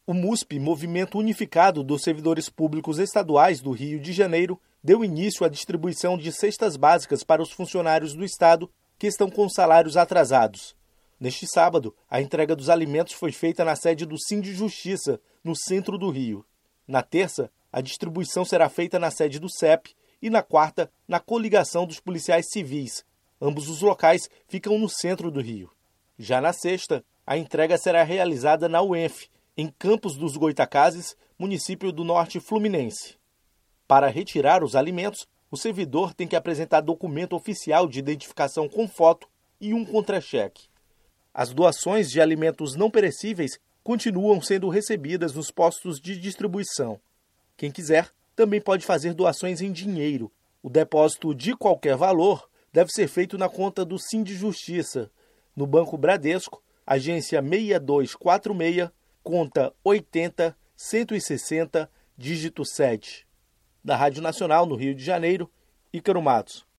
O MUSP, Movimento Unificado dos Servidores Públicos Estaduais do Rio de Janeiro, deu início à distribuição de cestas básicas para os funcionários do Estado que estão com salários atrasados. Neste sábado, a entrega dos alimentos foi feita na sede do Sindijustiça, no centro do Rio. Na terça, a distribuição será feita na sede do CEP e na quarta, na Coligação dos Policiais Civis. Ambos os locais ficam no centro do Rio. Já na sexta, a entrega será realizada na UENF, em Campos dos Goitacazes, município do Norte Fluminense. Para retirar os alimentos, o servidor tem que apresentar documento oficial de identificação com foto e um contra-cheque. As doações de alimentos não perecíveis continuam sendo recebidas nos postos de distribuição. Quem quiser também pode fazer doações em dinheiro. O depósito de qualquer valor deve ser feito na conta do Sindijustiça, no Banco Bradesco, agência 6246, conta 80-160, dígito 7. Da Rádio Nacional, no Rio de Janeiro, Ícaro Matos.